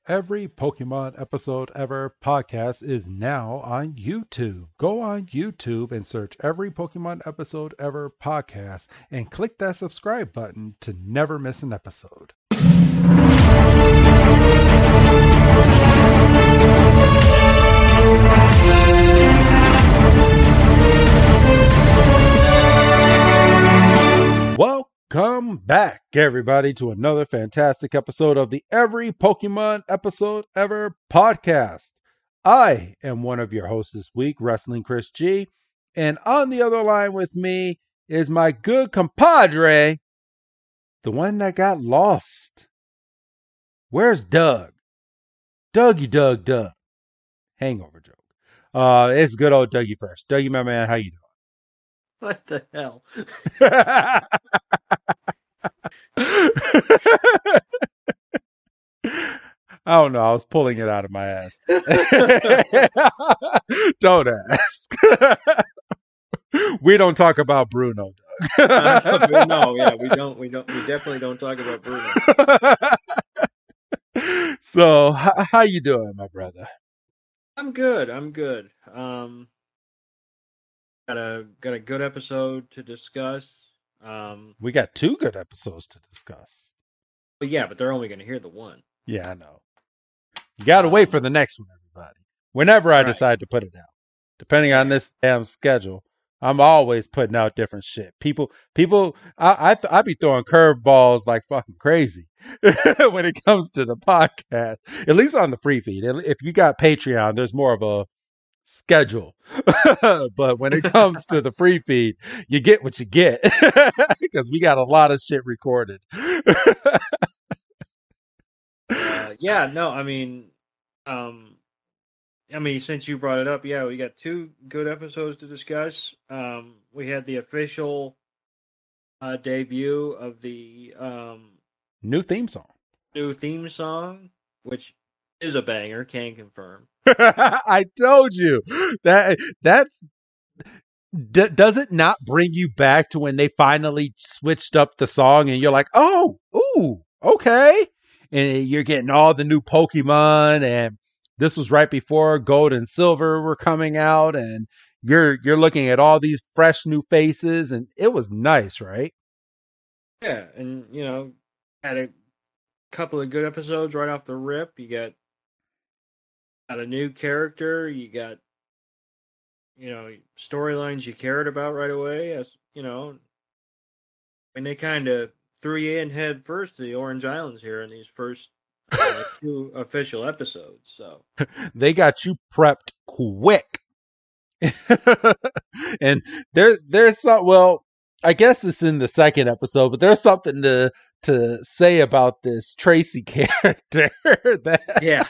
Every Pokemon episode ever podcast is now on YouTube. Go on YouTube and search Every Pokemon episode ever podcast and click that subscribe button to never miss an episode. Welcome back, everybody, to another fantastic episode of the Every Pokemon Episode Ever podcast. I am one of your hosts this week, Wrestling Chris G, and on the other line with me is my good compadre, the one that got lost. Where's Doug? Doug. Hangover joke. It's good old Dougie Fresh. Dougie, my man, how you doing? What the hell? I don't know. I was pulling it out of my ass. Don't ask. We don't talk about Bruno, Doug. No, yeah, we don't. We definitely don't talk about Bruno. So, how you doing, my brother? I'm good. Got a good episode to discuss. We got two good episodes to discuss. But yeah, but they're only going to hear the one. Yeah, I know. You got to wait for the next one, everybody. Whenever I decide to put it out, depending on this damn schedule, I'm always putting out different shit. People, I be throwing curveballs like fucking crazy when it comes to the podcast. At least on the free feed. If you got Patreon, there's more of a schedule. But when it comes to the free feed, you get what you get because we got a lot of shit recorded. Yeah, no, since you brought it up, yeah, we got two good episodes to discuss. We had the official debut of the new theme song, which is a banger, can confirm. I told you that does it not bring you back to when they finally switched up the song and you're like, oh, ooh, okay. And you're getting all the new Pokemon, and this was right before Gold and Silver were coming out, and you're looking at all these fresh new faces, and it was nice, right? Yeah, and had a couple of good episodes right off the rip. You got a new character, you got storylines you cared about right away. As and they kind of threw you in head first to the Orange Islands here in these first two official episodes. So they got you prepped quick. And there's some, well, I guess it's in the second episode, but there's something to say about this Tracy character. Yeah.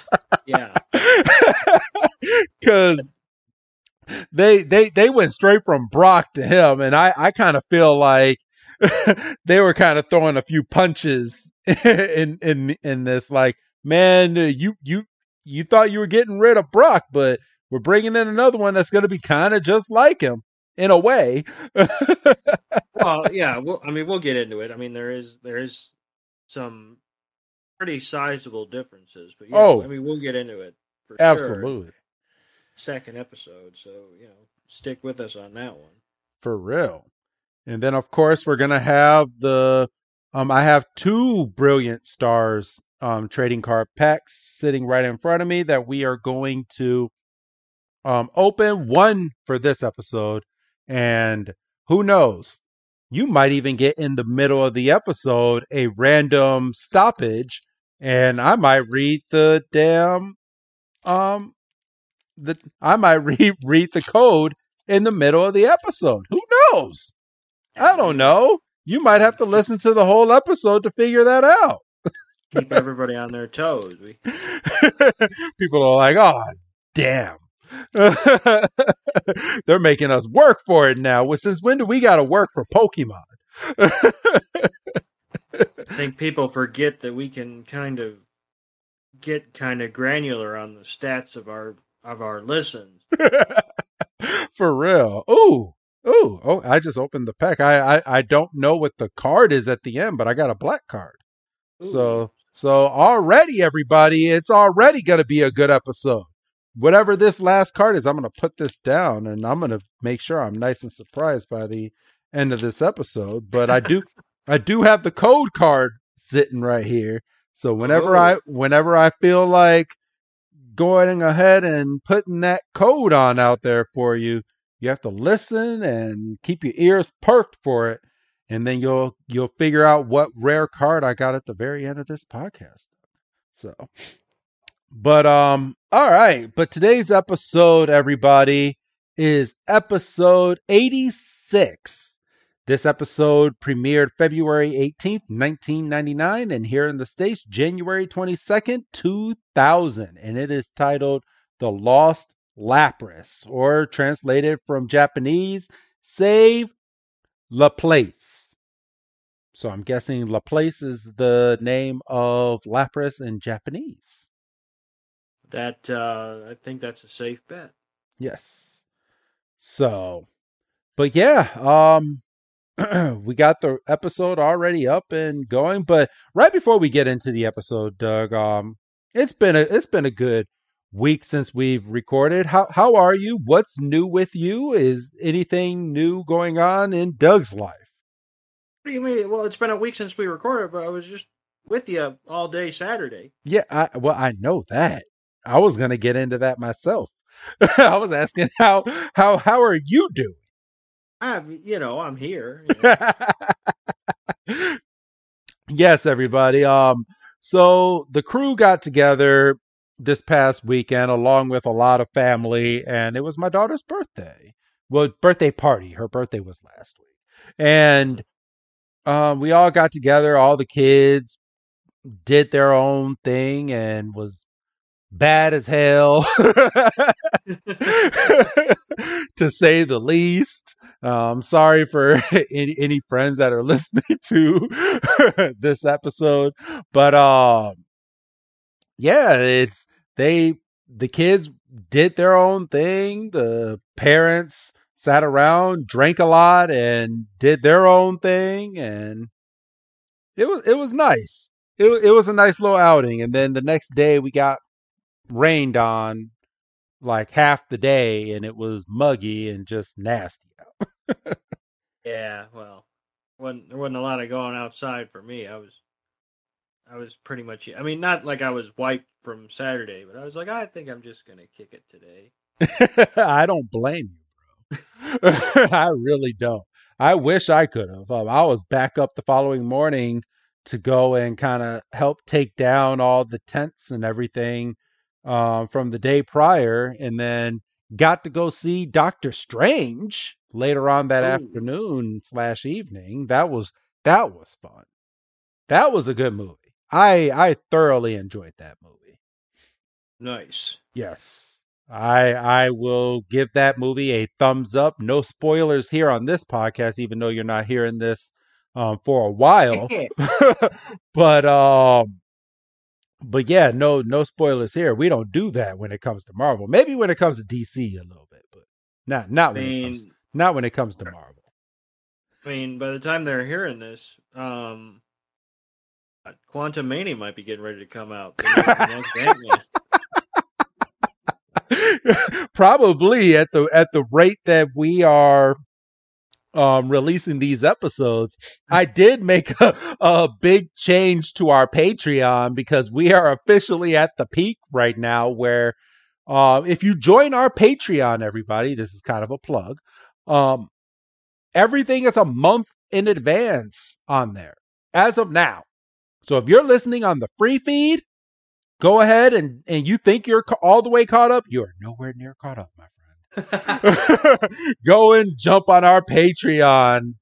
Because they went straight from Brock to him, and I kind of feel like they were kind of throwing a few punches in this. Like, man, you thought you were getting rid of Brock, but we're bringing in another one that's going to be kind of just like him in a way. Well, yeah. We'll get into it. I mean, there is some pretty sizable differences, but we'll get into it for absolutely. Sure. Second episode, so stick with us on that one. For real. And then, of course, we're gonna have the I have two Brilliant Stars trading card packs sitting right in front of me that we are going to open. One for this episode, and who knows, you might even get in the middle of the episode a random stoppage, and I might read the damn I might read the code in the middle of the episode. Who knows? I don't know. You might have to listen to the whole episode to figure that out. Keep everybody on their toes. People are like, oh, damn. They're making us work for it now. Well, since when do we got to work for Pokemon? I think people forget that we can kind of get kind of granular on the stats of our listens. For real. Ooh. Oh, I just opened the pack. I don't know what the card is at the end, but I got a black card. Ooh, So So already, everybody, it's already going to be a good episode. Whatever this last card is, I'm going to put this down and I'm going to make sure I'm nice and surprised by the end of this episode. But I do have the code card sitting right here. So whenever I feel like going ahead and putting that code on out there for you, you have to listen and keep your ears perked for it, and then you'll figure out what rare card I got at the very end of this podcast. So, but all right, but today's episode, everybody, is episode 86. This episode premiered February 18th, 1999, and here in the States, January 22nd, 2000. And it is titled The Lost Lapras, or translated from Japanese, Save Laplace. So I'm guessing Laplace is the name of Lapras in Japanese. That I think that's a safe bet. Yes. So, but yeah, we got the episode already up and going, but right before we get into the episode, Doug, it's been a good week since we've recorded. How are you? What's new with you? Is anything new going on in Doug's life? What do you mean? Well, it's been a week since we recorded, but I was just with you all day Saturday. Yeah, I know that. I was gonna get into that myself. I was asking how are you doing? I'm here. Yes, everybody. So the crew got together this past weekend along with a lot of family, and it was my daughter's birthday. Well, birthday party. Her birthday was last week. And we all got together, all the kids did their own thing and was bad as hell, to say the least. Sorry for any friends that are listening to this episode, but yeah, the kids did their own thing. The parents sat around, drank a lot, and did their own thing, and it was nice. It was a nice little outing, and then the next day we got rained on like half the day, and it was muggy and just nasty out. Yeah, well, there wasn't a lot of going outside for me. I was pretty much. I mean, not like I was wiped from Saturday, but I was like, I think I'm just gonna kick it today. I don't blame you, bro. I really don't. I wish I could have. I was back up the following morning to go and kind of help take down all the tents and everything from the day prior, and then got to go see Doctor Strange later on that afternoon / evening. That was fun. That was a good movie. I thoroughly enjoyed that movie. Nice. Yes. I will give that movie a thumbs up. No spoilers here on this podcast, even though you're not hearing this for a while. But yeah, no spoilers here. We don't do that when it comes to Marvel. Maybe when it comes to DC a little bit, but not when it comes to Marvel. I mean, by the time they're hearing this, Quantum Mania might be getting ready to come out. Probably at the rate that we are releasing these episodes. I did make a big change to our Patreon because we are officially at the peak right now where if you join our Patreon, everybody, this is kind of a plug, everything is a month in advance on there as of now. So if you're listening on the free feed, go ahead and you think you're all the way caught up. You are nowhere near caught up, my friend. Go and jump on our Patreon,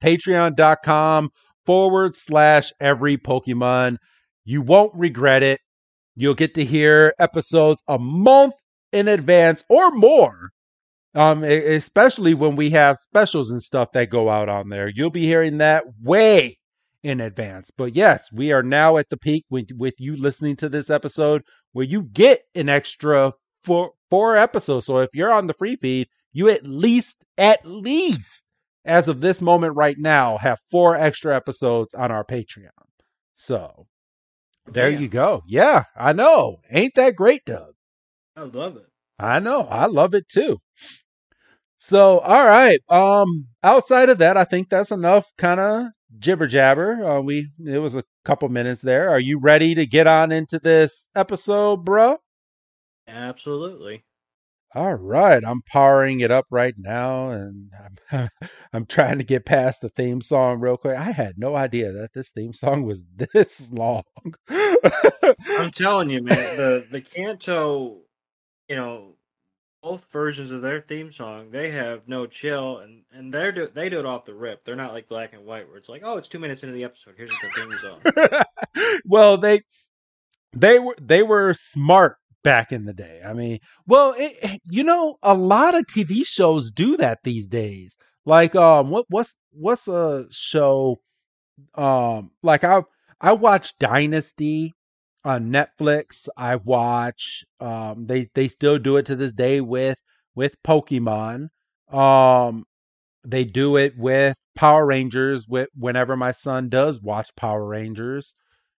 patreon.com/every Pokemon. You won't regret it. You'll get to hear episodes a month in advance or more. Especially when we have specials and stuff that go out on there. You'll be hearing that way in advance. But yes, we are now at the peak with you listening to this episode where you get an extra four episodes. So if you're on the free feed, you at least as of this moment right now have 4 extra episodes on our Patreon. So There you Damn, go. Yeah, I know. Ain't that great, Doug? I love it. I know. I love it too. So, all right. Outside of that, I think that's enough kind of jibber jabber. It was a couple minutes there. Are you ready to get on into this episode, bro? Absolutely. All right, I'm powering it up right now, and I'm I'm trying to get past the theme song real quick. I had no idea that this theme song was this long. I'm telling you, man, the Kanto, you know, both versions of their theme song, they have no chill, and they do it off the rip. They're not like Black and White, where it's like, oh, it's 2 minutes into the episode, here's the theme song. Well, they were smart back in the day. I mean, well, a lot of TV shows do that these days. Like, what's a show? Like I watch Dynasty on Netflix. I watch. They still do it to this day with Pokemon. Um, they do it with Power Rangers. Whenever my son does watch Power Rangers.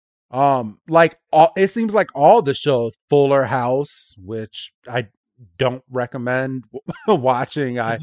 It seems like all the shows, Fuller House, which I don't recommend watching. I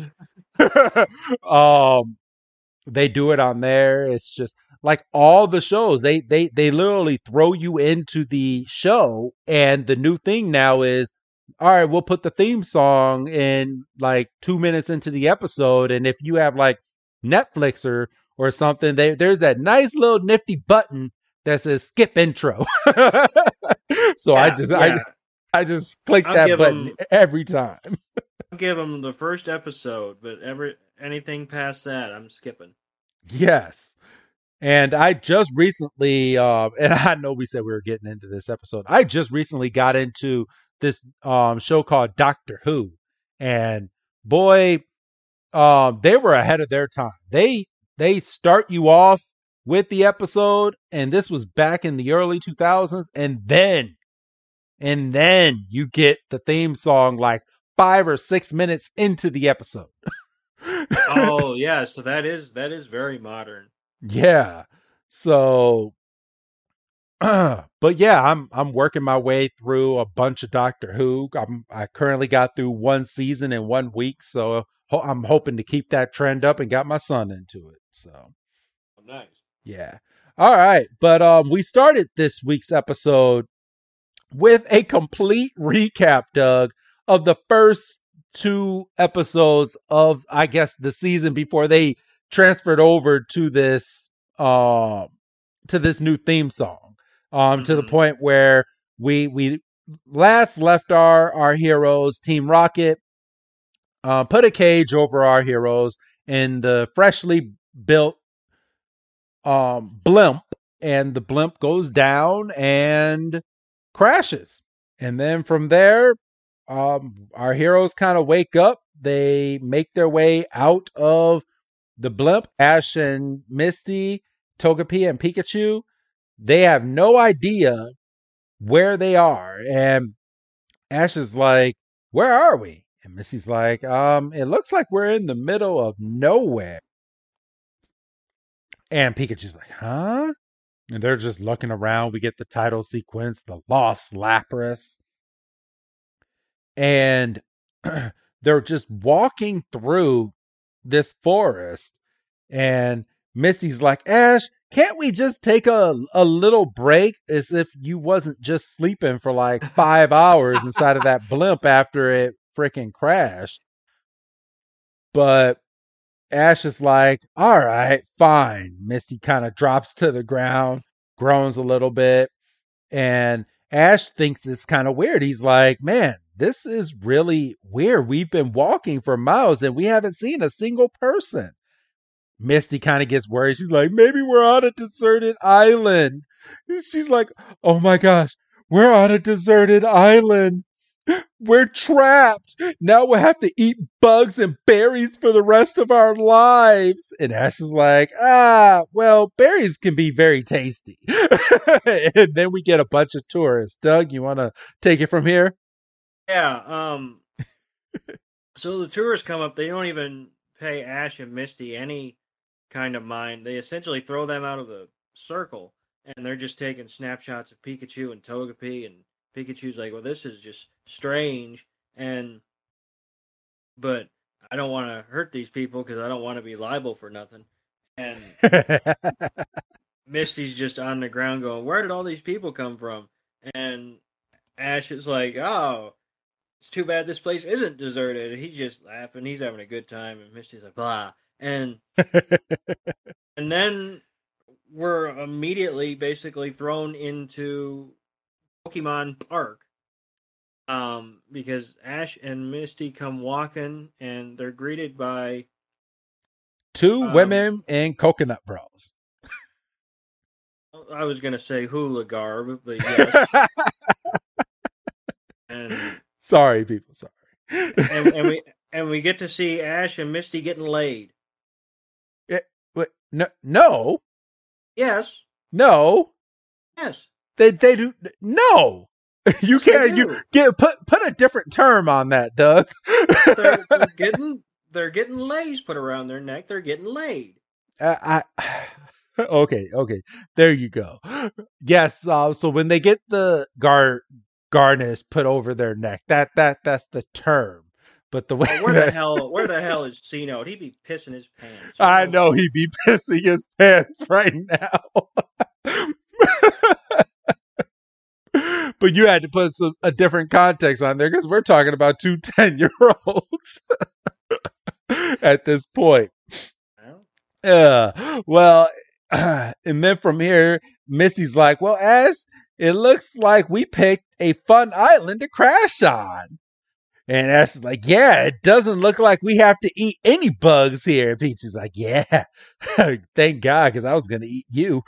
um they do it on there. It's just like all the shows. They literally throw you into the show, and the new thing now is, all right, we'll put the theme song in like 2 minutes into the episode, and if you have like Netflix or something, there's that nice little nifty button that says skip intro. So I Yeah, just I yeah. I just click I'll that give button them every time. I'll give them the first episode, but anything past that, I'm skipping. Yes. And I just recently, and I know we said we were getting into this episode. I just recently got into this show called Doctor Who, and boy, they were ahead of their time. They start you off with the episode, and this was back in the early 2000s, and then you get the theme song like 5 or 6 minutes into the episode. Oh yeah, so that is very modern. Yeah. So but yeah, I'm working my way through a bunch of Doctor Who. I currently got through one season in 1 week, so I'm hoping to keep that trend up and got my son into it. So Oh, nice. yeah, all right. But we started this week's episode with a complete recap, Doug, of the first two episodes of, I guess, the season before they transferred over um to this new theme song. To the Mm-hmm. point where we last left our heroes, Team Rocket, put a cage over our heroes in the freshly built blimp, and the blimp goes down and crashes. And then from there, our heroes kind of wake up. They make their way out of the blimp. Ash and Misty, Togepi and Pikachu, they have no idea where they are. And Ash is like, "Where are we?" And Misty's like, "It looks like we're in the middle of nowhere." And Pikachu's like, "Huh?" And they're just looking around. We get the title sequence, The Lost Lapras. And they're just walking through this forest. And Misty's like, "Ash, can't we just take a little break, as if you wasn't just sleeping for like 5 hours inside of that blimp after it freaking crashed?" But Ash is like, "All right, fine." Misty kind of drops to the ground, groans a little bit, and Ash thinks it's kind of weird. He's like, "Man, this is really weird. We've been walking for miles and we haven't seen a single person." Misty kind of gets worried. She's like, "Maybe we're on a deserted island." She's like, "Oh my gosh, we're on a deserted island. We're trapped. Now we'll have to eat bugs and berries for the rest of our lives." And Ash is like, well, berries can be very tasty." And then we get a bunch of tourists. Doug, you want to take it from here? Yeah. So the tourists come up. They don't even pay Ash and Misty any kind of mind. They essentially throw them out of the circle, and they're just taking snapshots of Pikachu and Togepi, and Pikachu's like, well, this is just strange, but I don't want to hurt these people because I don't want to be liable for nothing. And Misty's just on the ground going, where did all these people come from? And Ash is like, oh, it's too bad this place isn't deserted. He's just laughing. He's having a good time. And Misty's like, blah. And then we're immediately basically thrown into Pokemon Park. Because Ash and Misty come walking and they're greeted by 2 women in coconut bras. I was gonna say hula garb, but yes. And sorry, people, sorry. and we get to see Ash and Misty getting laid. No. Yes. No. Yes. They do no. You yes, can't put a different term on that, Doug. they're getting lays put around their neck. They're getting laid. Okay. There you go. Yes. So when they get the garnish put over their neck, that's the term. But the way where the hell is C-Note? He'd be pissing his pants. I know he'd be pissing his pants right now. But you had to put a different context on there because we're talking about 2 10-year-olds at this point. Well, and then from here, Misty's like, well, Ash, it looks like we picked a fun island to crash on. And Ash is like, yeah, it doesn't look like we have to eat any bugs here. And Peach is like, yeah, thank God, because I was going to eat you.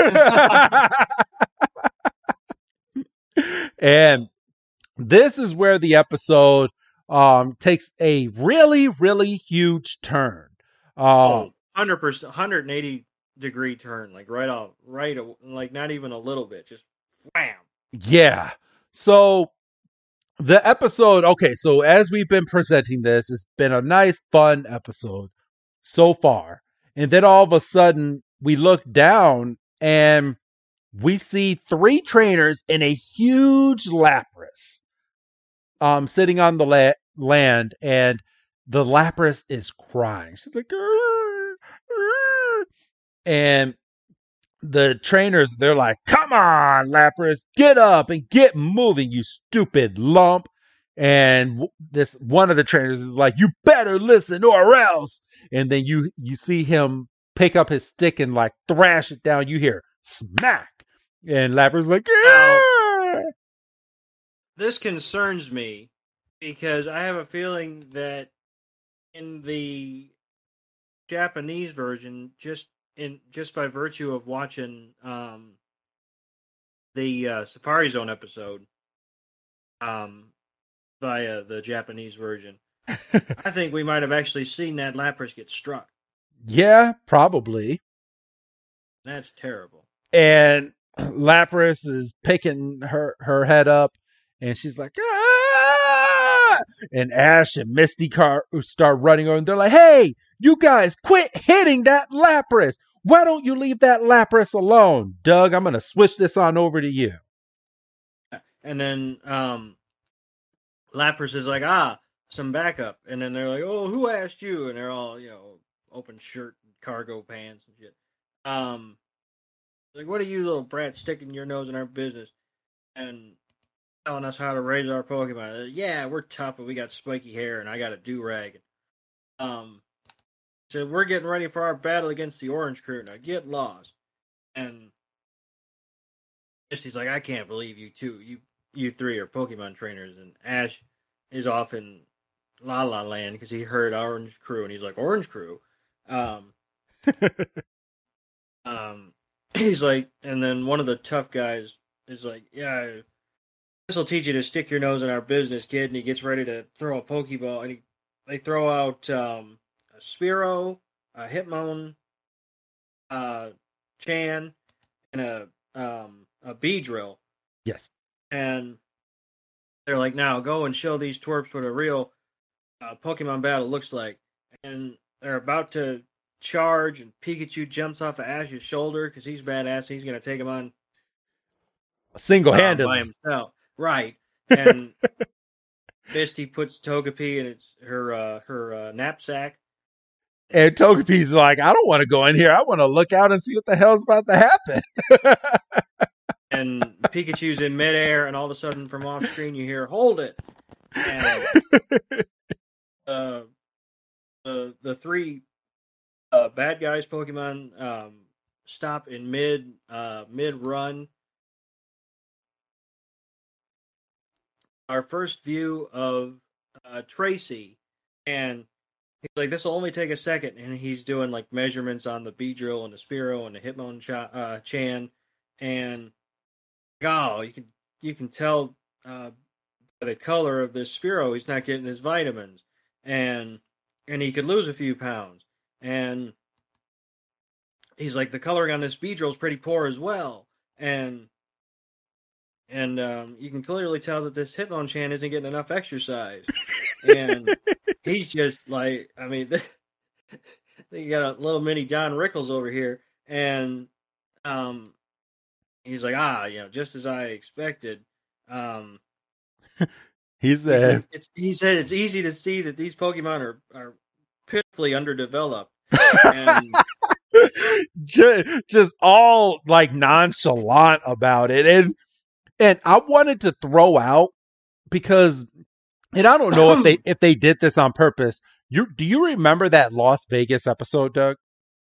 And this is where the episode takes a really, really huge turn. 100%, 180-degree turn, like like not even a little bit, just wham. Yeah. So the episode, okay, so as we've been presenting this, it's been a nice, fun episode so far. And then all of a sudden, we look down and we see 3 trainers in a huge Lapras sitting on the land, and the Lapras is crying. She's like, and the trainers, they're like, come on, Lapras, get up and get moving, you stupid lump. And this one of the trainers is like, you better listen or else. And then you see him pick up his stick and like thrash it down. You hear smack. And Lapras like, yeah. This concerns me because I have a feeling that in the Japanese version, just by virtue of watching the Safari Zone episode via the Japanese version, I think we might have actually seen that Lapras get struck. Yeah, probably. That's terrible. And Lapras is picking her head up, and she's like, ah! And Ash and Misty start running over, and they're like, hey, you guys, quit hitting that Lapras. Why don't you leave that Lapras alone? Doug, I'm going to switch this on over to you. And then Lapras is like, some backup. And then they're like, oh, who asked you? And they're all, open shirt, cargo pants and shit. Like, what are you little brats sticking your nose in our business and telling us how to raise our Pokemon? Yeah, we're tough, but we got spiky hair, and I got a do-rag. So we're getting ready for our battle against the Orange Crew. Now get lost. And Misty's like, I can't believe you two. You 3 are Pokemon trainers. And Ash is off in La La Land because he heard Orange Crew, and he's like, Orange Crew? He's like, and then one of the tough guys is like, yeah, this will teach you to stick your nose in our business, kid. And he gets ready to throw a Pokeball, and they throw out a Spearow, a Hitmon, Chan, and a Beedrill. Yes. And they're like, now go and show these twerps what a real Pokemon battle looks like. And they're about to charge, and Pikachu jumps off of Ash's shoulder because he's badass. And he's going to take him on by Single-handedly. himself. Right. And Misty puts Togepi in her knapsack. And Togepi's like, I don't want to go in here. I want to look out and see what the hell's about to happen. And Pikachu's in midair, and all of a sudden from off screen you hear, "Hold it!" And the three bad guys Pokemon stop in mid run. Our first view of Tracy, and he's like, "This will only take a second," and he's doing like measurements on the Beedrill and the Spearow and the Hitmonchan, and oh, you can tell by the color of this Spearow he's not getting his vitamins, and he could lose a few pounds, and he's like, the coloring on this Beedrill is pretty poor as well, and you can clearly tell that this Hitmonchan isn't getting enough exercise, and he's just like, I mean, you got a little mini John Rickles over here, and he's like, just as I expected. He said, he said it's easy to see that these Pokemon are pitifully underdeveloped. And just all like nonchalant about it. And I wanted to throw out because, and I don't know if they did this on purpose. Do you remember that Las Vegas episode, Doug?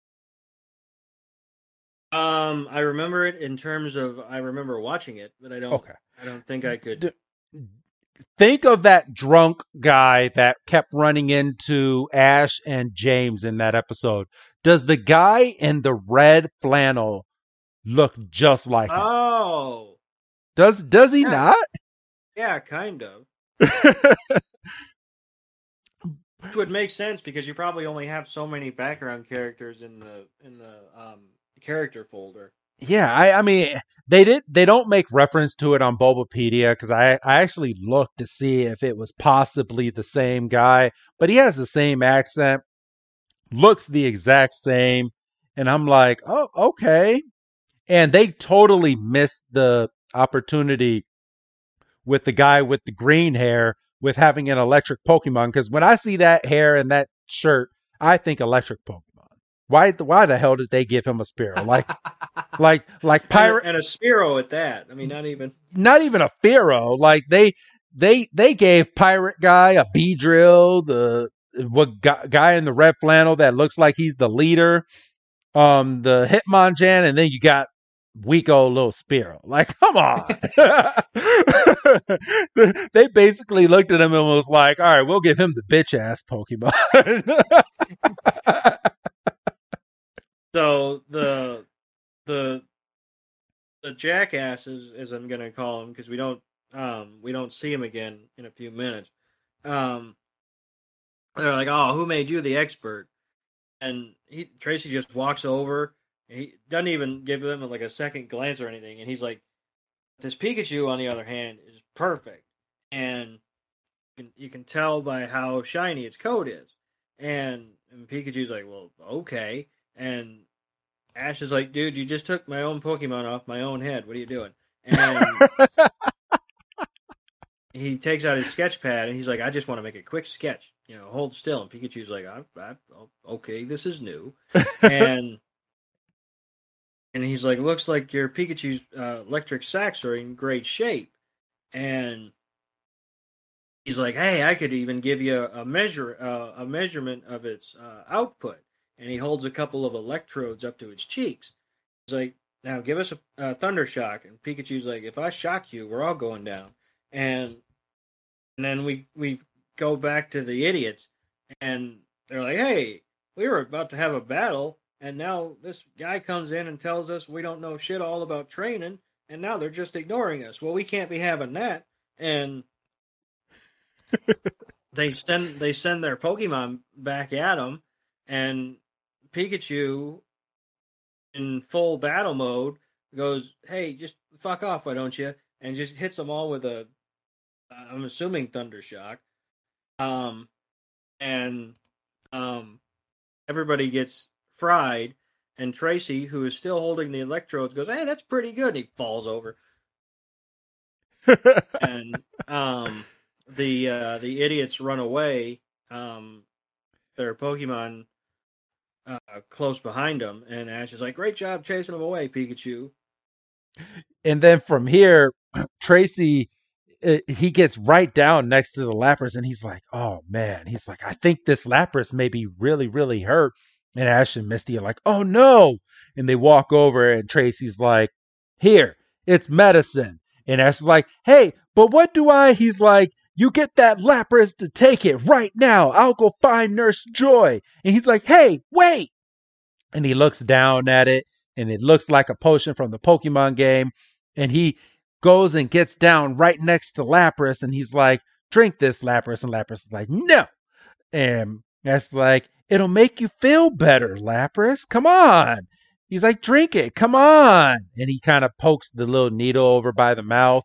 I remember it in terms of I remember watching it, but I don't. Okay. I don't think I could. Think of that drunk guy that kept running into Ash and James in that episode. Does the guy in the red flannel look just like him? Oh. Does he not? Yeah, kind of. Which would make sense because you probably only have so many background characters in the character folder. Yeah, I mean they don't make reference to it on Bulbapedia because I actually looked to see if it was possibly the same guy, but he has the same accent, looks the exact same, and I'm like, oh, okay. And they totally missed the opportunity with the guy with the green hair with having an electric Pokemon because when I see that hair and that shirt, I think electric Pokemon. Why the hell did they give him a Spearow? Like pirate and a Spearow at that. I mean, not even a Fearow. Like they gave pirate guy a Beedrill, the guy in the red flannel that looks like he's the leader, the Hitmonchan, and then you got weak old little Spearow. Like, come on. They basically looked at him and was like, all right, we'll give him the bitch ass Pokemon. So the jackasses, as I'm gonna call them, because we don't see him again in a few minutes. They're like, "Oh, who made you the expert?" And Tracy just walks over. He doesn't even give them like a second glance or anything, and he's like, "This Pikachu, on the other hand, is perfect, and you can tell by how shiny its coat is." And Pikachu's like, "Well, okay." And Ash is like, "Dude, you just took my own Pokemon off my own head. What are you doing?" And he takes out his sketch pad and he's like, "I just want to make a quick sketch. Hold still." And Pikachu's like, "Okay, this is new." And he's like, "Looks like your Pikachu's electric sacks are in great shape." And he's like, "Hey, I could even give you a measurement of its output." And he holds a couple of electrodes up to its cheeks. He's like, "Now give us a thunder shock." And Pikachu's like, "If I shock you, we're all going down." And then we go back to the idiots, and they're like, "Hey, we were about to have a battle, and now this guy comes in and tells us we don't know shit all about training, and now they're just ignoring us. Well, we can't be having that." And they send their Pokemon back at him, and Pikachu, in full battle mode, goes, "Hey, just fuck off, why don't you?" And just hits them all with a, I'm assuming, thunder shock. And everybody gets fried. And Tracy, who is still holding the electrodes, goes, "Hey, that's pretty good." And he falls over. And the idiots run away. Their Pokemon close behind them, and Ash is like, "Great job chasing them away, Pikachu." And then from here, Tracy, he gets right down next to the Lapras, and he's like, "Oh man," he's like, "I think this Lapras may be really, really hurt." And Ash and Misty are like, "Oh no!" And they walk over, and Tracy's like, "Here, it's medicine." And Ash is like, "Hey, but what do I?" He's like, "You get that Lapras to take it right now. I'll go find Nurse Joy." And he's like, "Hey, wait!" And he looks down at it, and it looks like a potion from the Pokemon game. And he goes and gets down right next to Lapras, and he's like, "Drink this, Lapras." And Lapras is like, "No." And that's like, "It'll make you feel better, Lapras. Come on." He's like, "Drink it. Come on." And he kind of pokes the little needle over by the mouth.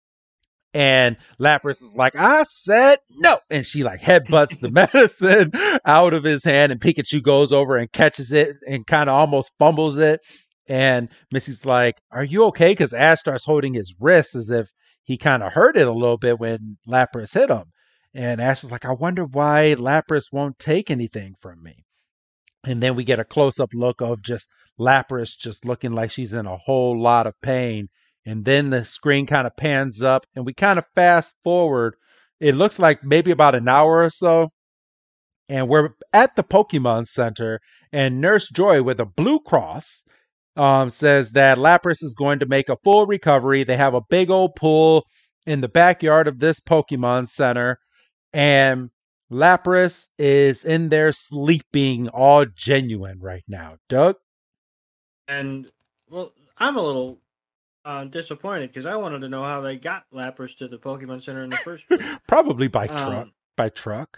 And Lapras is like, "I said no." And she like headbutts the medicine out of his hand. And Pikachu goes over and catches it and kind of almost fumbles it. And Missy's like, "Are you okay?" Because Ash starts holding his wrist as if he kind of hurt it a little bit when Lapras hit him. And Ash is like, "I wonder why Lapras won't take anything from me." And then we get a close up look of just Lapras just looking like she's in a whole lot of pain. And then the screen kind of pans up and we kind of fast forward. It looks like maybe about an hour or so. And we're at the Pokemon Center. And Nurse Joy with a blue cross says that Lapras is going to make a full recovery. They have a big old pool in the backyard of this Pokemon Center. And Lapras is in there sleeping all genuine right now. Doug? And well, I'm a little disappointed because I wanted to know how they got Lapras to the Pokemon Center in the first place. Probably by truck. Um, By truck.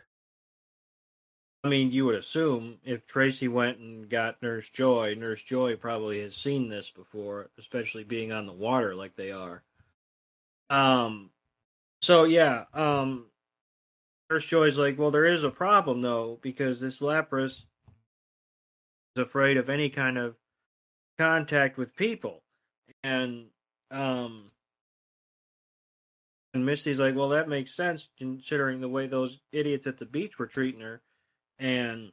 I mean, you would assume if Tracy went and got Nurse Joy probably has seen this before, especially being on the water like they are. Um, so yeah, Nurse Joy's like, well, there is a problem though because this Lapras is afraid of any kind of contact with people, and um, and Misty's like, well, that makes sense considering the way those idiots at the beach were treating her, and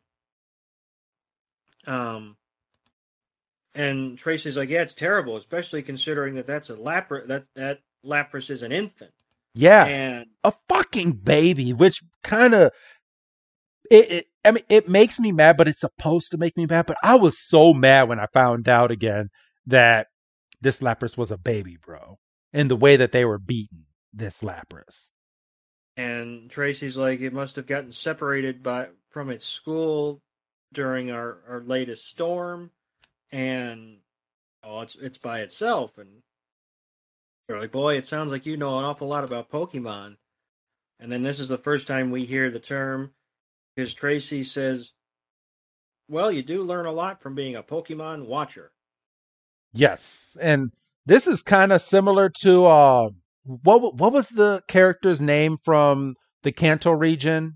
um, and Tracy's like, yeah, it's terrible, especially considering that that's a Lapras that Lapras is an infant, Yeah. and A fucking baby, which kind of I mean, it makes me mad, but it's supposed to make me mad. But I was so mad when I found out again that this Lapras was a baby, bro. And the way that they were beating this Lapras. and Tracy's like, it must have gotten separated from its school during our latest storm, and oh, it's by itself, and they're like, boy, it sounds like you know an awful lot about Pokemon. And then this is the first time we hear the term because Tracy says, well, you do learn a lot from being a Pokemon watcher. Yes, and this is kind of similar to what was the character's name from the Kanto region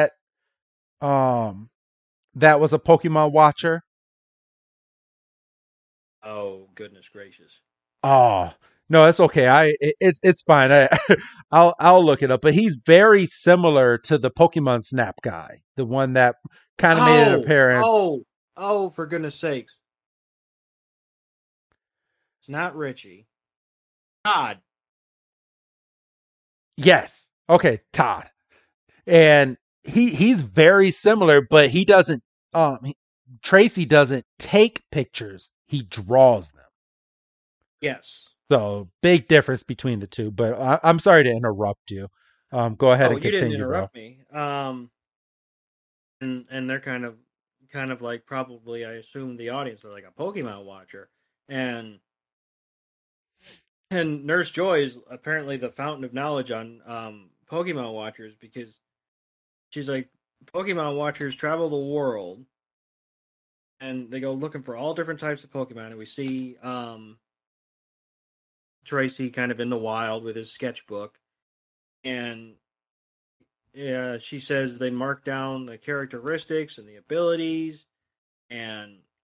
um that was a Pokemon watcher? Oh, goodness gracious. Oh, no, it's okay. It's fine. I'll look it up. But he's very similar to the Pokemon Snap guy, the one that kind of made an Oh, appearance. oh, for goodness sakes. It's not Richie. Todd. Yes. Okay, Todd. And he's very similar, but he doesn't. Tracy doesn't take pictures; he draws them. Yes. So big difference between the two. But I'm sorry to interrupt you. Go ahead Oh, and you didn't continue, bro. interrupt me. And they're kind of like probably I assume the audience are like a Pokemon watcher, and Nurse Joy is apparently the fountain of knowledge on Pokemon watchers because she's like Pokemon watchers travel the world and they go looking for all different types of Pokemon, and we see Tracy kind of in the wild with his sketchbook, and yeah, she says they mark down the characteristics and the abilities, and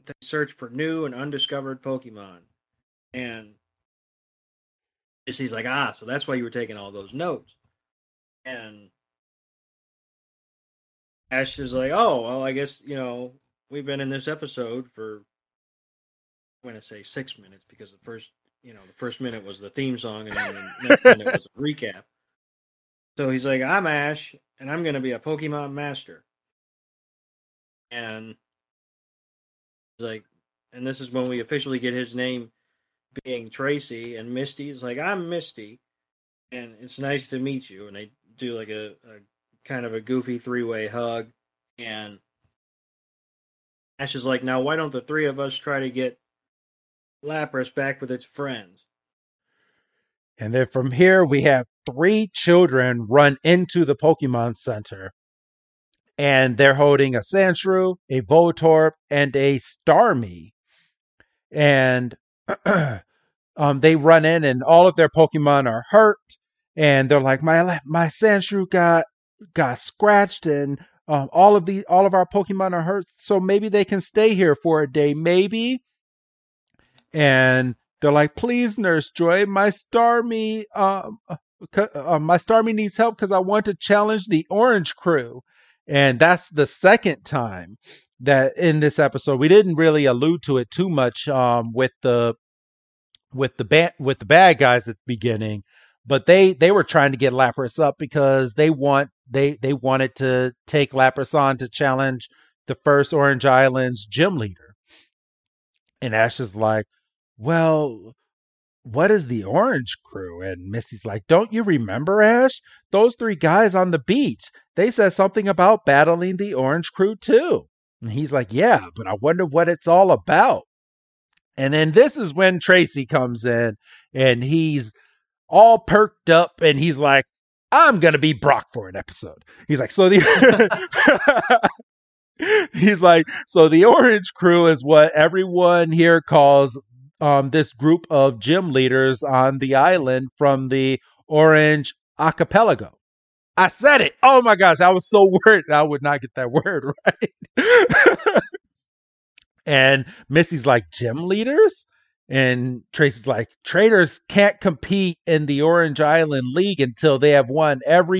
they search for new and undiscovered Pokemon. And Missy's like, so that's why you were taking all those notes. And Ash is like, oh, well, I guess, we've been in this episode for, I'm going to say 6 minutes because the first minute was the theme song and then the next minute was a recap. So he's like, I'm Ash and I'm going to be a Pokemon master. And he's like, and this is when we officially get his name being Tracy, and Misty's like, I'm Misty and it's nice to meet you. And they do like a kind of a goofy 3-way hug. And Ash is like, now why don't the three of us try to get Lapras back with its friends? And then from here, we have 3 children run into the Pokemon Center. And they're holding a Sandshrew, a Voltorb, and a Starmie. And they run in, and all of their Pokemon are hurt. And they're like, my Sandshrew got scratched, and all of our Pokemon are hurt. So maybe they can stay here for a day, maybe. And they're like, please, Nurse Joy, my Starmie needs help because I want to challenge the Orange Crew. And that's the second time that in this episode we didn't really allude to it too much with the bad guys at the beginning, but they were trying to get Lapras up because they wanted to take Lapras on to challenge the first Orange Island's gym leader. And Ash is like, well, what is the Orange Crew? And Misty's like, don't you remember, Ash? Those 3 guys on the beach. They said something about battling the Orange Crew too. And he's like, yeah, but I wonder what it's all about. And then this is when Tracy comes in and he's all perked up and he's like, I'm going to be Brock for an episode. He's like, he's like, so the Orange Crew is what everyone here calls this group of gym leaders on the island from the Orange Archipelago. I said it. Oh my gosh, I was so worried I would not get that word right. And Missy's like, gym leaders? And Tracy's like, trainers can't compete in the Orange Island League until they have won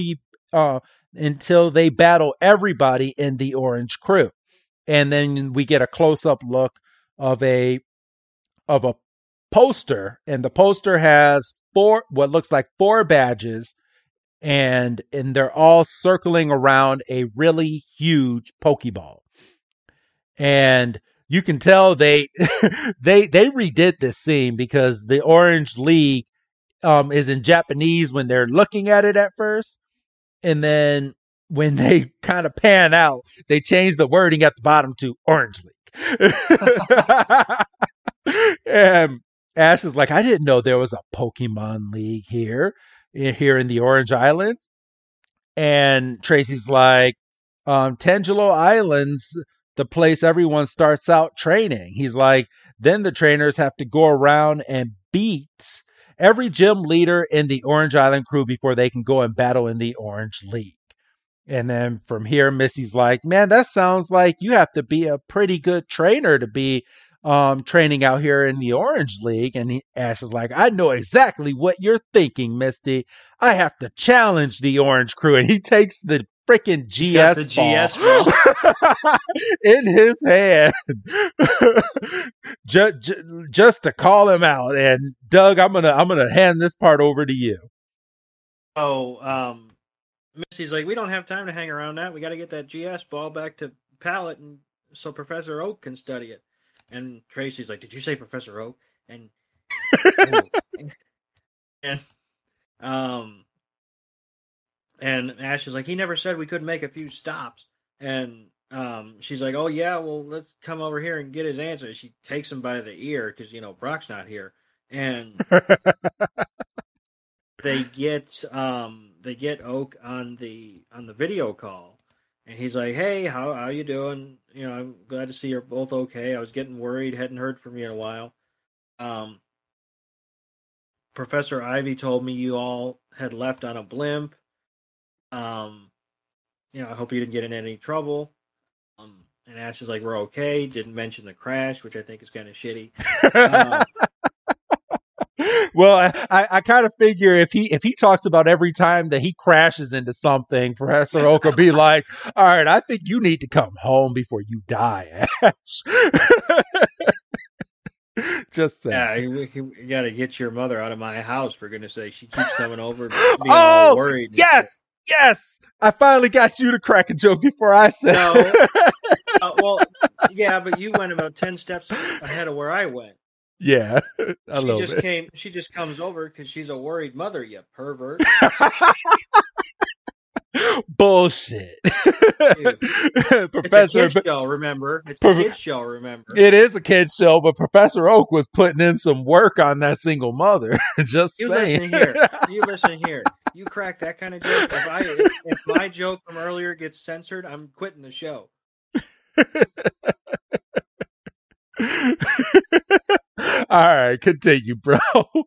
until they battle everybody in the Orange Crew. And then we get a close-up look of a poster, and the poster has what looks like 4 badges, and they're all circling around a really huge Pokeball. And you can tell they redid this scene because the Orange League is in Japanese when they're looking at it at first, and then when they kind of pan out, they change the wording at the bottom to Orange League. And Ash is like, I didn't know there was a Pokemon League here in the Orange Islands. And Tracy's like, Tangelo Island's the place everyone starts out training. He's like, then the trainers have to go around and beat every gym leader in the Orange Island crew before they can go and battle in the Orange League. And then from here, Misty's like, man, that sounds like you have to be a pretty good trainer to be training out here in the Orange League. And Ash is like, I know exactly what you're thinking, Misty. I have to challenge the Orange Crew. And he takes the freaking GS ball in his hand just to call him out. And Doug, I'm gonna hand this part over to you. Oh, Misty's like, we don't have time to hang around that. We got to get that GS ball back to Pallet, and so Professor Oak can study it. And Tracy's like, did you say Professor Oak? And and Ash is like, he never said we couldn't make a few stops. And she's like, oh yeah, well, let's come over here and get his answer. She takes him by the ear because Brock's not here, and they get Oak on the video call, and he's like, hey, how you doing? I'm glad to see you're both okay. I was getting worried, hadn't heard from you in a while. Professor Ivy told me you all had left on a blimp. I hope you didn't get in any trouble. And Ash is like, we're okay. Didn't mention the crash, which I think is kind of shitty. Well, I kind of figure if he talks about every time that he crashes into something, Professor Oak will be like, "All right, I think you need to come home before you die, Ash." Just saying. Yeah, you got to get your mother out of my house, for goodness sake. She keeps coming over, being all worried. Yes. I finally got you to crack a joke before I said. No. Well, yeah, but you went about 10 steps ahead of where I went. Yeah, She just comes over because she's a worried mother, you pervert. Bullshit. Professor, it's a kid's show, remember? It's a kid's show, remember? It is a kid's show, but Professor Oak was putting in some work on that single mother. Just saying. You listen here. You crack that kind of joke. If my joke from earlier gets censored, I'm quitting the show. All right, continue, bro.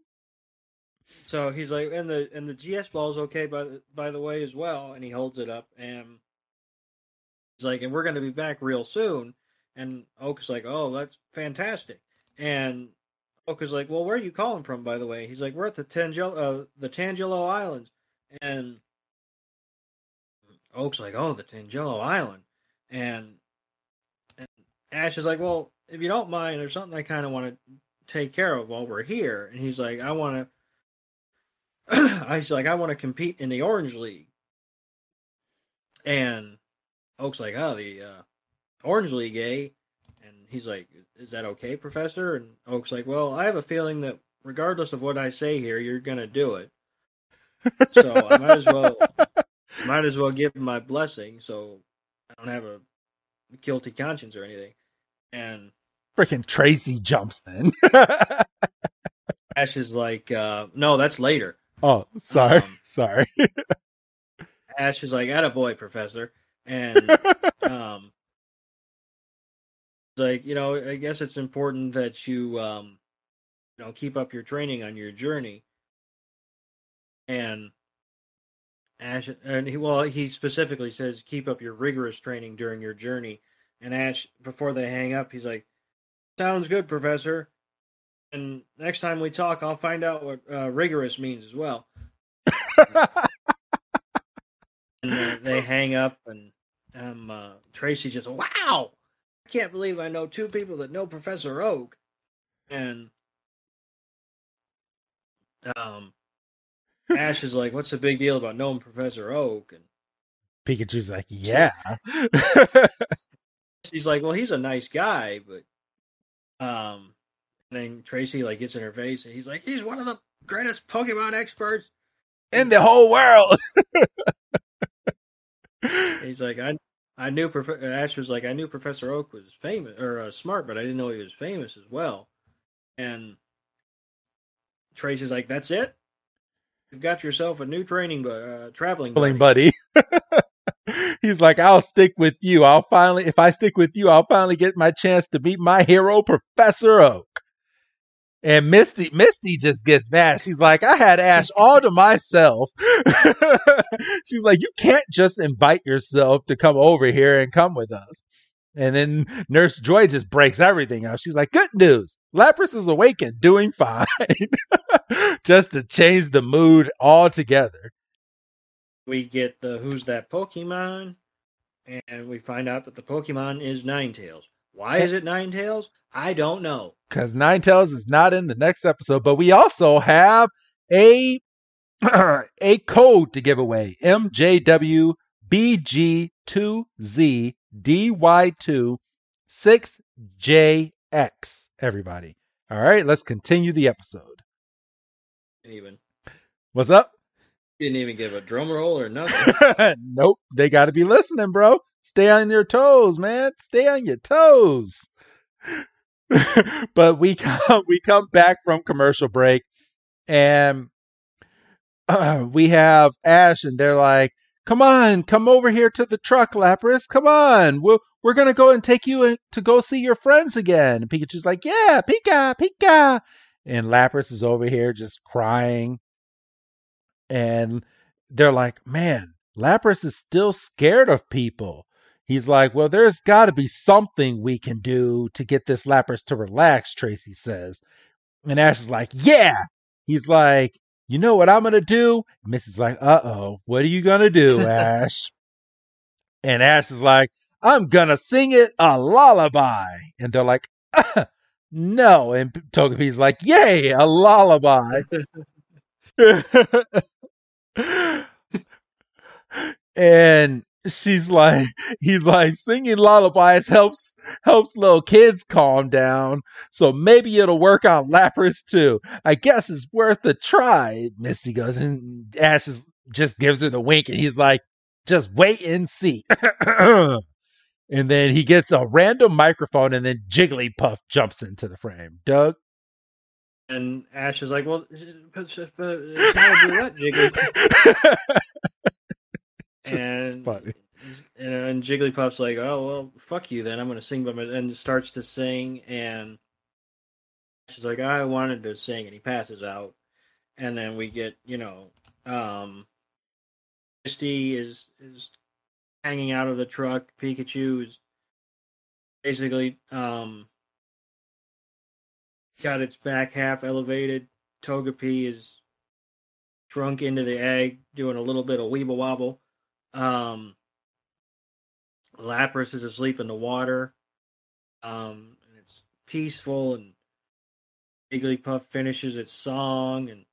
So he's like, and the GS ball is okay by the way as well, and he holds it up, and he's like, and we're going to be back real soon. And Oak is like, oh, that's fantastic. And Oak is like, well, where are you calling from, by the way? He's like, we're at the Tangelo Islands, and Oak's like, oh, the Tangelo Island, and Ash is like, well, if you don't mind, there's something I kind of want to take care of while we're here. And he's like, I want to compete in the Orange League. And Oak's like, oh, the Orange League, eh? And he's like, is that okay, Professor? And Oak's like, well, I have a feeling that regardless of what I say here, you're going to do it. So I might as well give him my blessing so I don't have a guilty conscience or anything. And freaking Tracy jumps in. Ash is like, no, that's later. Oh, sorry. Ash is like, attaboy, Professor. And like, I guess it's important that you keep up your training on your journey. And Ash, he specifically says keep up your rigorous training during your journey. And Ash, before they hang up, he's like, sounds good, Professor. And next time we talk, I'll find out what rigorous means as well. And they hang up, and Tracy just, wow! I can't believe I know two people that know Professor Oak. And Ash is like, what's the big deal about knowing Professor Oak? And Pikachu's like, yeah. She's like, well, he's a nice guy, but and then Tracy like gets in her face, and he's like, he's one of the greatest Pokemon experts in the whole world. He's like, I knew Ash was like, I knew Professor Oak was famous or smart, but I didn't know he was famous as well. And Tracy's like, that's it? You've got yourself a new traveling buddy. He's like, I'll stick with you. If I stick with you, I'll finally get my chance to meet my hero, Professor Oak. And Misty just gets mad. She's like, I had Ash all to myself. She's like, you can't just invite yourself to come over here and come with us. And then Nurse Joy just breaks everything up. She's like, good news. Lapras is awake and doing fine. Just to change the mood altogether. We get the Who's That Pokemon? And we find out that the Pokemon is Ninetales. Why is it Ninetales? I don't know. Because Ninetales is not in the next episode, but we also have a code to give away. MJWBG2ZDY2 6JX. Everybody. All right, let's continue the episode. What's up? You didn't even give a drum roll or nothing. Nope. They got to be listening, bro. Stay on your toes, man. Stay on your toes. But we come back from commercial break, and we have Ash, and they're like, come on, come over here to the truck, Lapras. Come on. We're going to go and take you to go see your friends again. And Pikachu's like, yeah, Pika. And Lapras is over here just crying. And they're like, man, Lapras is still scared of people. He's like, well, there's got to be something we can do to get this Lapras to relax, Tracy says. And Ash is like, yeah. He's like, you know what I'm going to do? Missy's like, uh-oh, what are you going to do, Ash? And Ash is like, I'm going to sing it a lullaby. And they're like, no. And Togepi's like, yay, a lullaby. And he's like, singing lullabies helps little kids calm down. So maybe it'll work on Lapras too. I guess it's worth a try. Misty goes, and Ash just gives her the wink, and he's like, just wait and see. And then he gets a random microphone, and then Jigglypuff jumps into the frame. Doug? And Ash is like, well, it's how to do what, Jiggly? And funny. And Jigglypuff's like, oh, well, fuck you then. I'm going to sing by myself. And starts to sing. And she's like, I wanted to sing. And he passes out. And then we get, Misty is hanging out of the truck. Pikachu is basically got its back half elevated. Togepi is shrunk into the egg, doing a little bit of weeble wobble. Lapras is asleep in the water. And it's peaceful, and Jigglypuff finishes its song and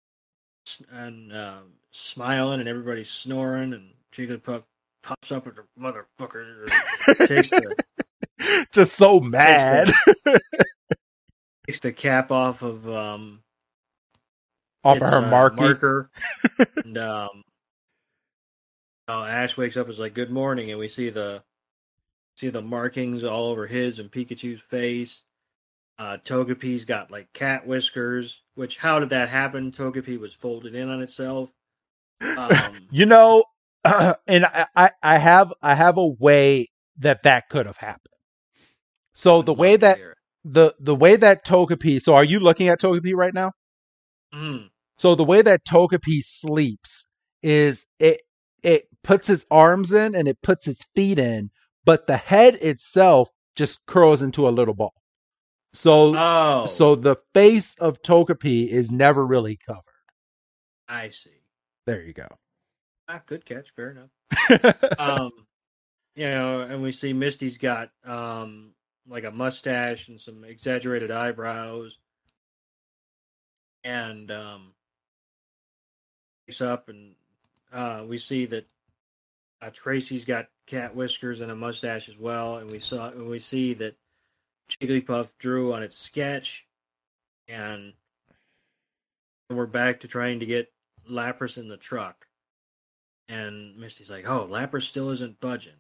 smiling, and everybody's snoring, and Jigglypuff pops up with her motherfucker. Takes the just so mad. Takes the cap off of her marker. And Ash wakes up and is like, good morning, and we see the markings all over his and Pikachu's face. Togepi's got like cat whiskers, which, how did that happen? Togepi was folded in on itself. And I have a way that could have happened. So the way that Togepi, so are you looking at Togepi right now? Mm. So the way that Togepi sleeps is it puts its arms in and it puts its feet in, but the head itself just curls into a little ball. So the face of Togepi is never really covered. I see. There you go. Good catch. Fair enough. And we see Misty's got like a mustache and some exaggerated eyebrows, and wakes up, and we see that Tracy's got cat whiskers and a mustache as well, and we see that Jigglypuff drew on its sketch, and we're back to trying to get Lapras in the truck. And Misty's like, oh, Lapras still isn't budging.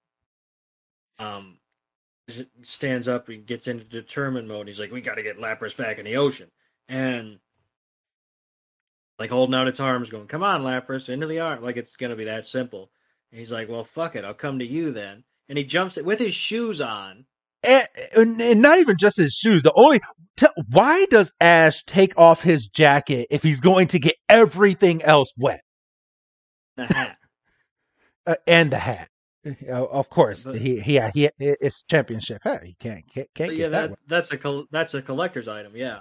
Stands up and gets into determined mode. He's like, we got to get Lapras back in the ocean. And like holding out its arms going, come on, Lapras, into the arm. Like it's going to be that simple. And he's like, well, fuck it. I'll come to you then. And he jumps with his shoes on. And not even just his shoes. Why does Ash take off his jacket if he's going to get everything else wet? The hat. And the hat. Of course, but, it's championship hat. He can't get that. That's a collector's item, yeah.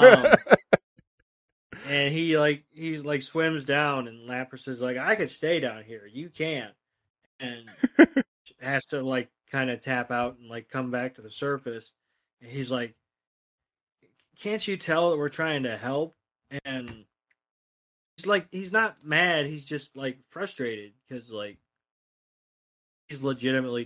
And he swims down, and Lapras is like, I could stay down here, you can't. And has to like kind of tap out and like come back to the surface. And he's like, can't you tell that we're trying to help? And he's not mad, he's just like frustrated because like he's legitimately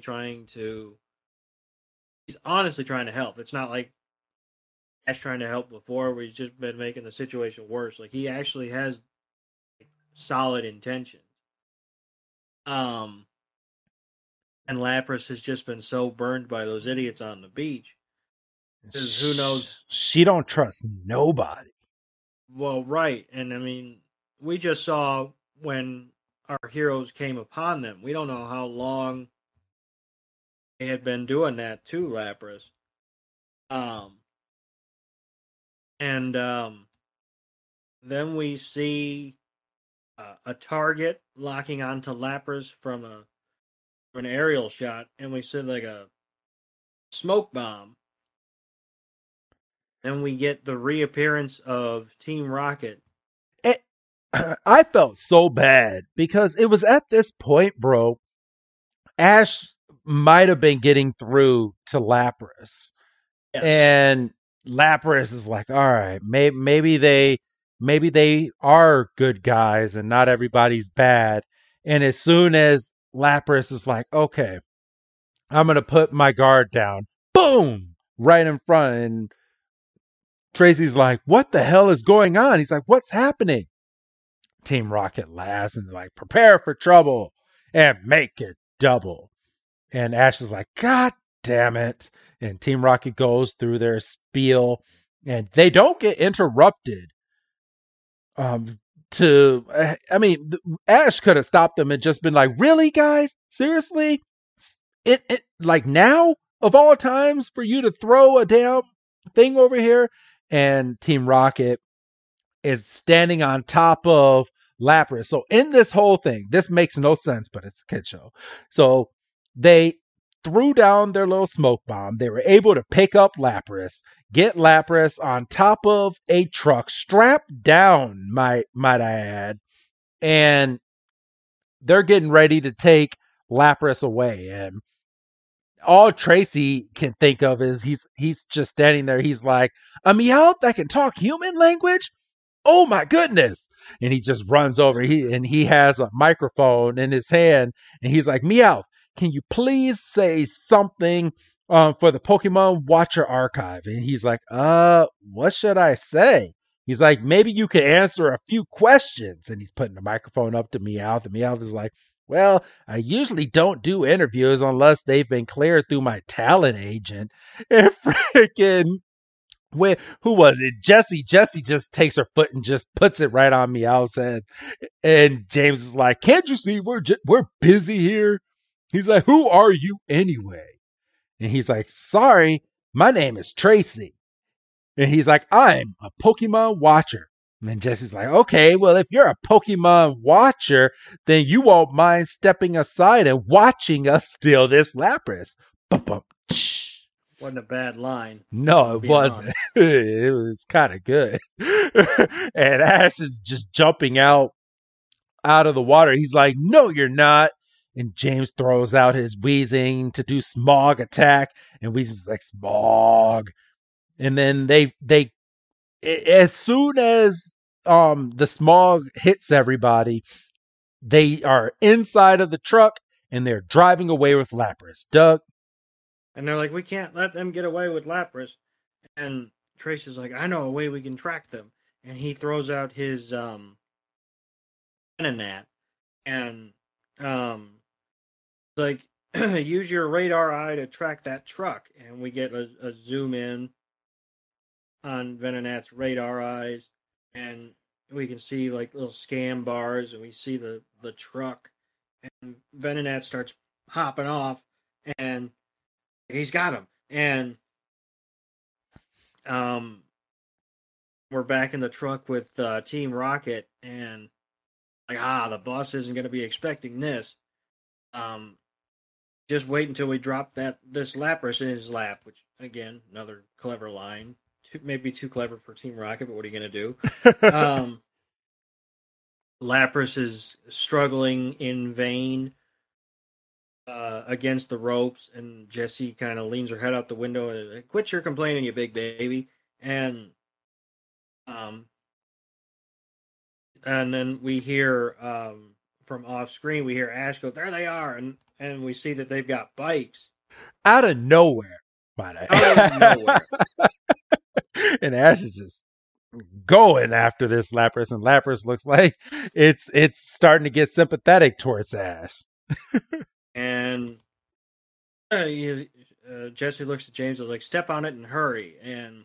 he's honestly trying to help. It's not like Ash trying to help before where he's just been making the situation worse. Like he actually has like, solid intention. And Lapras has just been so burned by those idiots on the beach. Because who knows? She don't trust nobody. Well, right. And I mean, we just saw when our heroes came upon them. We don't know how long they had been doing that to Lapras. Then we see a target locking onto Lapras from an aerial shot, and we see like a smoke bomb. Then we get the reappearance of Team Rocket. It, I felt so bad because it was at this point, bro. Ash might have been getting through to Lapras, Yes. and Lapras is like, all right, maybe they are good guys, and not everybody's bad. And as soon as Lapras is like, okay, I'm gonna put my guard down, boom, right in front, and Tracy's like, what the hell is going on? He's like, what's happening? Team Rocket laughs and they're like, prepare for trouble and make it double. And Ash is like, God damn it. And Team Rocket goes through their spiel and they don't get interrupted. Um, I mean, Ash could have stopped them and just been like, really, guys? Seriously? It like now of all times for you to throw a damn thing over here? And Team Rocket is standing on top of Lapras. So in this whole thing, this makes no sense, but it's a kid show. So they threw down their little smoke bomb. They were able to pick up Lapras, get Lapras on top of a truck, strapped down, might I add, and they're getting ready to take Lapras away. And all Tracy can think of is he's just standing there. He's like, a Meowth that can talk human language? Oh my goodness. And he just runs over. He has a microphone in his hand and he's like, Meowth, can you please say something for the Pokemon Watcher Archive? And he's like, what should I say? He's like, maybe you can answer a few questions. And he's putting the microphone up to Meowth. And Meowth is like, well, I usually don't do interviews unless they've been cleared through my talent agent. And freaking who was it? Jesse just takes her foot and just puts it right on Meowth's head. And James is like, "Can't you see we're busy here?" He's like, "Who are you anyway?" And he's like, "Sorry, my name is Tracy." And he's like, "I'm a Pokemon watcher." And then Jesse's like, "Okay, well, if you're a Pokemon watcher, then you won't mind stepping aside and watching us steal this Lapras." Bum, Wasn't a bad line. no, it wasn't. It was kind of good. And Ash is just jumping out of the water. He's like, "No, you're not." And James throws out his Wheezing to do Smog attack, and Weezing's like, "Smog." And then they as soon as the Smog hits everybody, they are inside of the truck and they're driving away with Lapras. Doug. And they're like, we can't let them get away with Lapras. And Tracy's like, I know a way we can track them. And he throws out his Venonat and like use your radar eye to track that truck. And we get a zoom in on Venonat's radar eyes, and we can see like little scam bars, and we see the truck, and Venonat starts hopping off, and he's got him, and um, we're back in the truck with Team Rocket, and like the boss isn't going to be expecting this. Um, just wait until we drop this Lapras in his lap, which again another clever line. Maybe too clever for Team Rocket, but what are you going to do? Lapras is struggling in vain against the ropes, and Jessie kind of leans her head out the window and quit your complaining, you big baby. Um, and then we hear from off screen, we hear Ash go, "There they are," and we see that they've got bikes Out of nowhere, might I? out of nowhere. And Ash is just going after this Lapras, and Lapras looks like it's starting to get sympathetic towards Ash. And Jessie looks at James and is like, "Step on it and hurry." And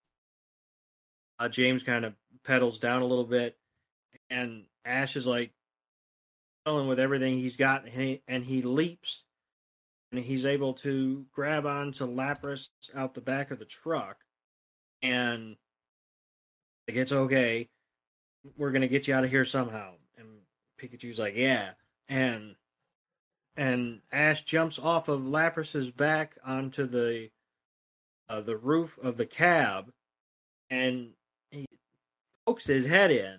James kind of pedals down a little bit, and Ash is like filling with everything he's got, and he leaps, and he's able to grab onto Lapras out the back of the truck, and like, it's okay, we're gonna get you out of here somehow. And Pikachu's like, yeah, and and Ash jumps off of Lapras's back onto the roof of the cab, and he pokes his head in.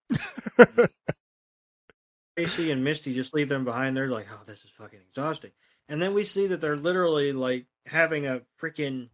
Tracy and Misty just leave them behind. They're like, "Oh, this is fucking exhausting." And then we see that they're literally like having a freaking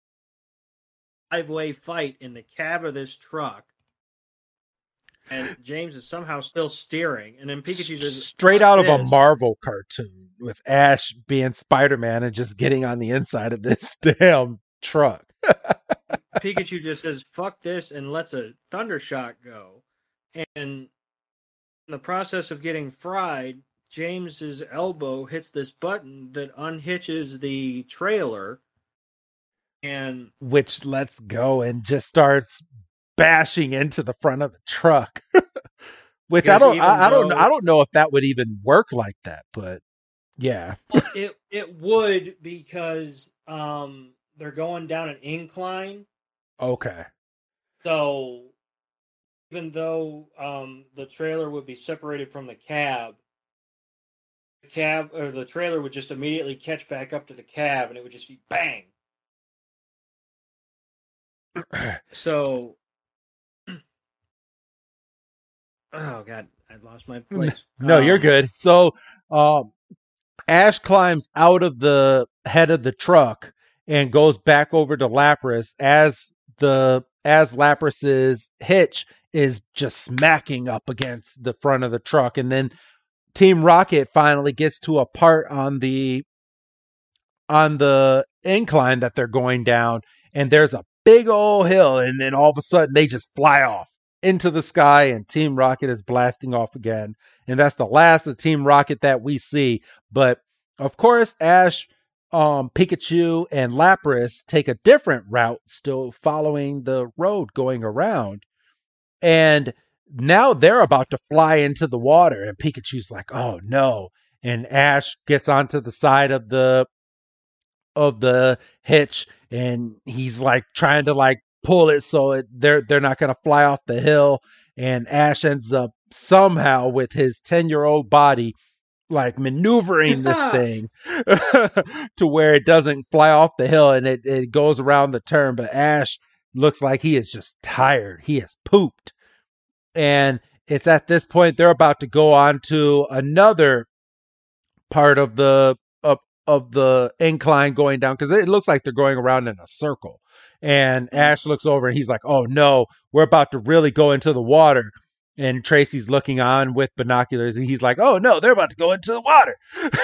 5-way fight in the cab of this truck. And James is somehow still steering. And then Pikachu says, straight out of a this. Marvel cartoon with Ash being Spider-Man and just getting on the inside of this damn truck. Pikachu just says, "Fuck this," and lets a Thundershock go. And in the process of getting fried, James's elbow hits this button that unhitches the trailer. And which lets go and just starts bashing into the front of the truck. Which I don't know if that would even work like that, but yeah. Well, it would, because they're going down an incline. Okay. So even though the trailer would be separated from the cab or the trailer would just immediately catch back up to the cab, and it would just be bang. So, oh god, I lost my place. No, you're good. So, Ash climbs out of the head of the truck and goes back over to Lapras as Lapras's hitch is just smacking up against the front of the truck, and then Team Rocket finally gets to a part on the incline that they're going down, and there's a big old hill, and then all of a sudden they just fly off into the sky, and Team Rocket is blasting off again. And that's the last of Team Rocket that we see. But of course, Ash, Pikachu, and Lapras take a different route, still following the road going around. And now they're about to fly into the water, and Pikachu's like, "Oh no!" And Ash gets onto the side of the hitch, and he's like trying to like pull it so they're not going to fly off the hill. And Ash ends up somehow with his 10-year-old body like maneuvering this thing to where it doesn't fly off the hill, and it goes around the turn. But Ash looks like he is just tired. He has pooped. And it's at this point they're about to go on to another part of the incline going down, because it looks like they're going around in a circle. And Ash looks over and he's like, "Oh no, we're about to really go into the water." And Tracy's looking on with binoculars, and he's like, "Oh no, they're about to go into the water."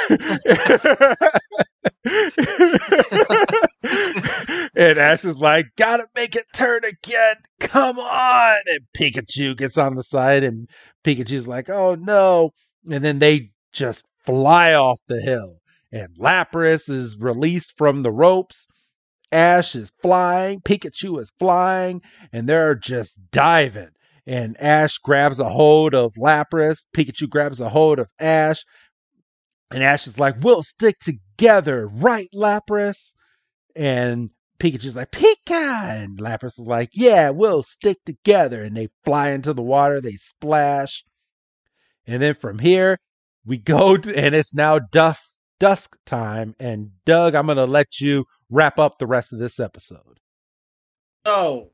And Ash is like, "Gotta make it turn again. Come on." And Pikachu gets on the side, and Pikachu's like, "Oh no." And then they just fly off the hill. And Lapras is released from the ropes. Ash is flying. Pikachu is flying. And they're just diving. And Ash grabs a hold of Lapras. Pikachu grabs a hold of Ash. And Ash is like, "We'll stick together, right, Lapras?" And Pikachu's like, "Pika!" And Lapras is like, "Yeah, we'll stick together." And they fly into the water. They splash. And then from here, we go to, and it's now dusk time. And Doug, I'm going to let you wrap up the rest of this episode. So,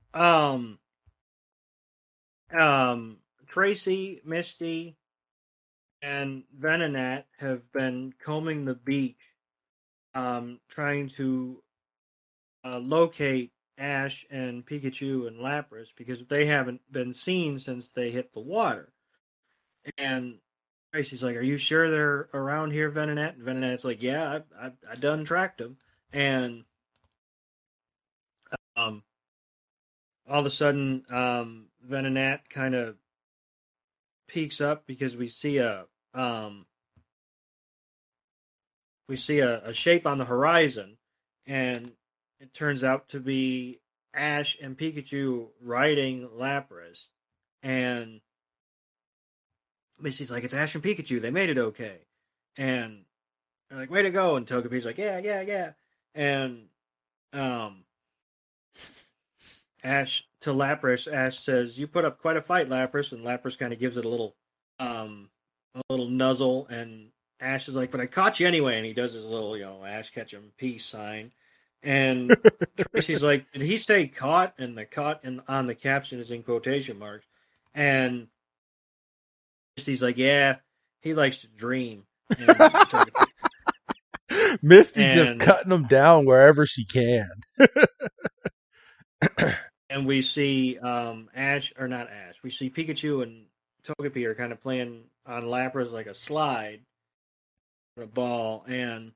Tracy, Misty, and Venonat have been combing the beach, trying to locate Ash and Pikachu and Lapras, because they haven't been seen since they hit the water. And Tracy's like, "Are you sure they're around here, Venonat?" And Venonat's like, "Yeah, I done tracked them." And all of a sudden, Venonat kind of peeks up, because we see a shape on the horizon, and it turns out to be Ash and Pikachu riding Lapras. And Misty's like, "It's Ash and Pikachu. They made it okay." And they're like, "Way to go!" And Togepi's like, "Yeah." And Ash to Lapras, Ash says, "You put up quite a fight, Lapras." And Lapras kind of gives it a little nuzzle, and Ash is like, but I caught you anyway. And he does his little, Ash catch him peace sign. And Tracy's like, did he say caught? And the caught on the caption is in quotation marks. And Misty's like, yeah, he likes to dream. Misty just cutting them down wherever she can. And we see we see Pikachu and Togepi are kind of playing on Lapras like a slide, a ball, and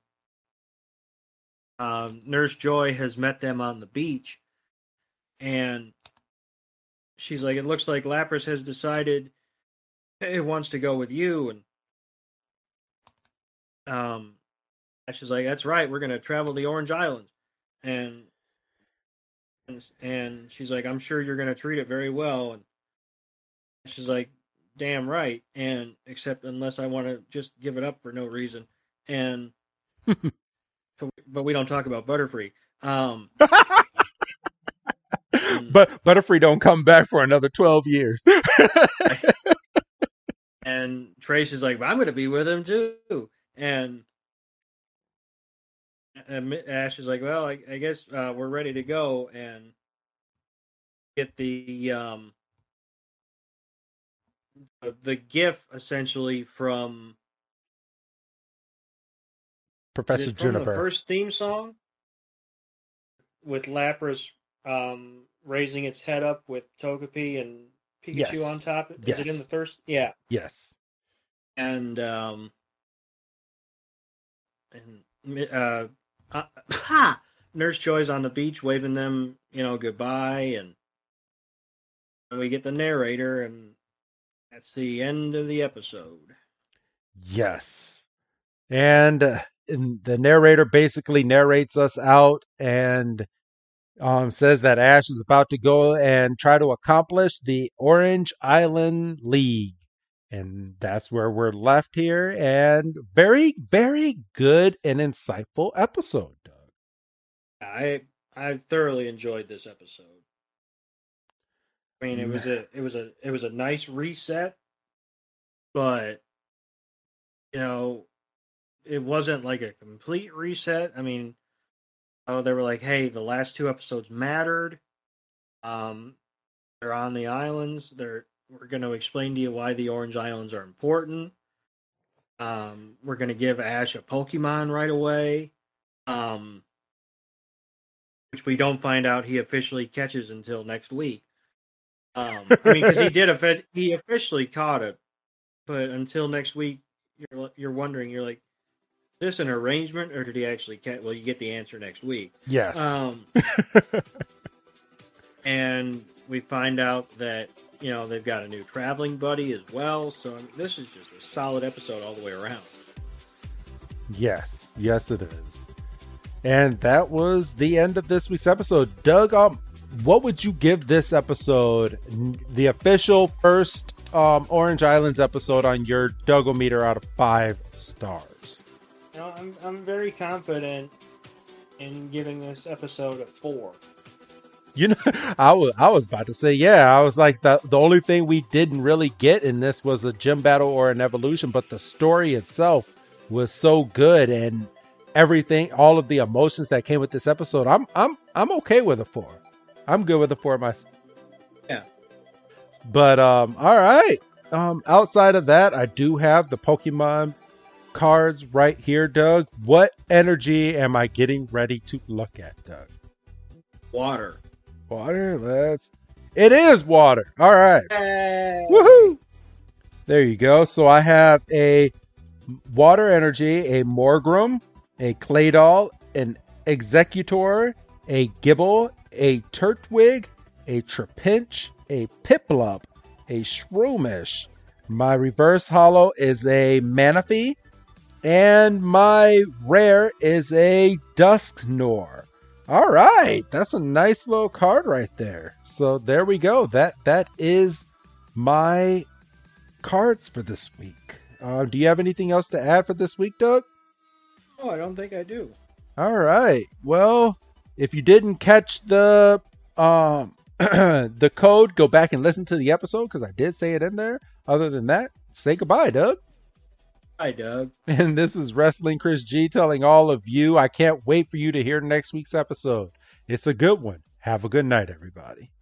Nurse Joy has met them on the beach, and she's like, it looks like Lapras has decided it wants to go with you, and she's like, that's right, we're going to travel the Orange Islands, and she's like, I'm sure you're going to treat it very well, and she's like, damn right, and except unless I want to just give it up for no reason, and but we don't talk about Butterfree. But Butterfree don't come back for another 12 years. And Trace is like, I'm going to be with him too. And Ash is like, well, I guess we're ready to go and get the GIF essentially from Professor Juniper. The first theme song with Lapras raising its head up with Togepi and Pikachu on top. Is it in the first? Yeah. Yes. And Nurse Joy's on the beach waving them, goodbye, and we get the narrator, and that's the end of the episode. Yes. And the narrator basically narrates us out and says that Ash is about to go and try to accomplish the Orange Island League. And that's where we're left here. And very, very good and insightful episode, Doug. I thoroughly enjoyed this episode. I mean, it was a nice reset, but it wasn't like a complete reset. I mean, they were like, hey, the last two episodes mattered. They're on the islands. We're going to explain to you why the Orange Islands are important. We're going to give Ash a Pokemon right away, which we don't find out he officially catches until next week. I mean, because he officially caught it, but until next week, you're wondering, you're like, is this an arrangement or did he actually catch? Well, you get the answer next week. Yes. And we find out that they've got a new traveling buddy as well. So this is just a solid episode all the way around. Yes, it is. And that was the end of this week's episode. Doug, what would you give this episode, the official first Orange Islands episode, on your Doug-O-meter out of 5 stars? I'm very confident in giving this episode a 4. I was about to say, yeah, I was like, the only thing we didn't really get in this was a gym battle or an evolution, but the story itself was so good, and everything, all of the emotions that came with this episode, I'm okay with a 4. I'm good with a 4 myself. Yeah. But all right. Outside of that, I do have the Pokemon cards right here, Doug. What energy am I getting ready to look at, Doug? Water. It is water. All right. Hey. Woohoo! There you go. So I have a water energy, a Morgrem, a Claydol, an Executor, a Gibble, a Turtwig, a Trapinch, a Piplup, a Shroomish. My reverse holo is a Manaphy, and my rare is a Dusknoir. All right, that's a nice little card right there. So there we go. That is my cards for this week. Do you have anything else to add for this week, Doug? Oh, I don't think I do. All right. Well, if you didn't catch the the code, go back and listen to the episode because I did say it in there. Other than that, say goodbye, Doug. Hi, Doug. And this is Wrestling Chris G telling all of you, I can't wait for you to hear next week's episode. It's a good one. Have a good night, everybody.